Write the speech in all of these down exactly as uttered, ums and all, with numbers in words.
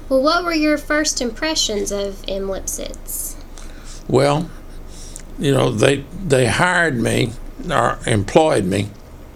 Well, what were your first impressions of M. Lipsitz? Well, you know, they they hired me or employed me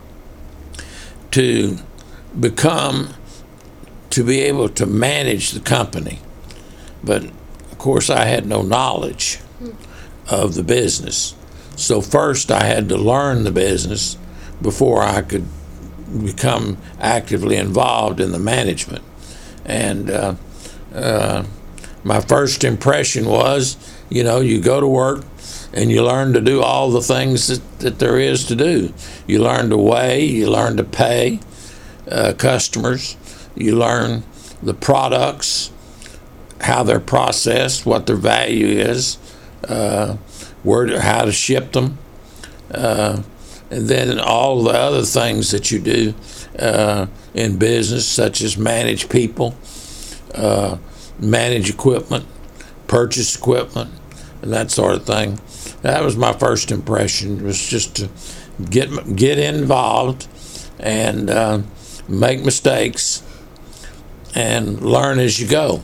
to become to be able to manage the company, but of course I had no knowledge of the business. So first I had to learn the business before I could become actively involved in the management. And uh, uh, my first impression was, you know, you go to work and you learn to do all the things that, that there is to do. You learn to weigh, you learn to pay uh, customers, you learn the products, how they're processed, what their value is, uh, where to, how to ship them, uh, and then all the other things that you do uh, in business, such as manage people, uh, manage equipment, purchase equipment, and that sort of thing. That was my first impression, was just to get get involved and uh, make mistakes and learn as you go.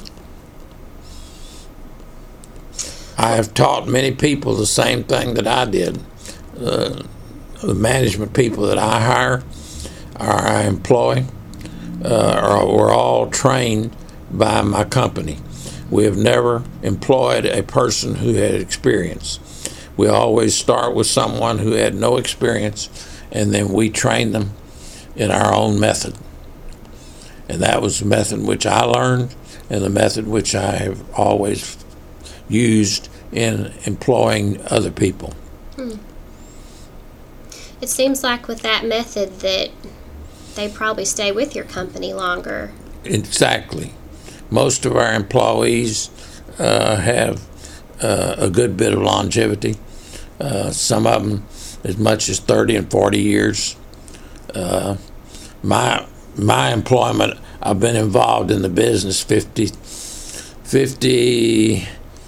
I have taught many people the same thing that I did. Uh, the management people that I hire or I employ uh, are, were all trained by my company. We have never employed a person who had experience. We always start with someone who had no experience, and then we train them in our own method. And that was the method which I learned and the method which I have always used in employing other people. Hmm. It seems like with that method that they probably stay with your company longer. Exactly. Most of our employees uh, have uh, a good bit of longevity. Uh, some of them as much as thirty and forty years. Uh, my my employment, I've been involved in the business fifty, fifty,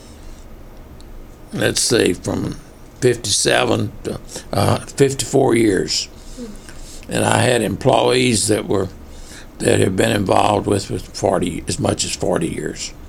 let's see, from fifty-seven to uh, fifty-four years. And I had employees that were that have been involved with with forty, as much as forty years.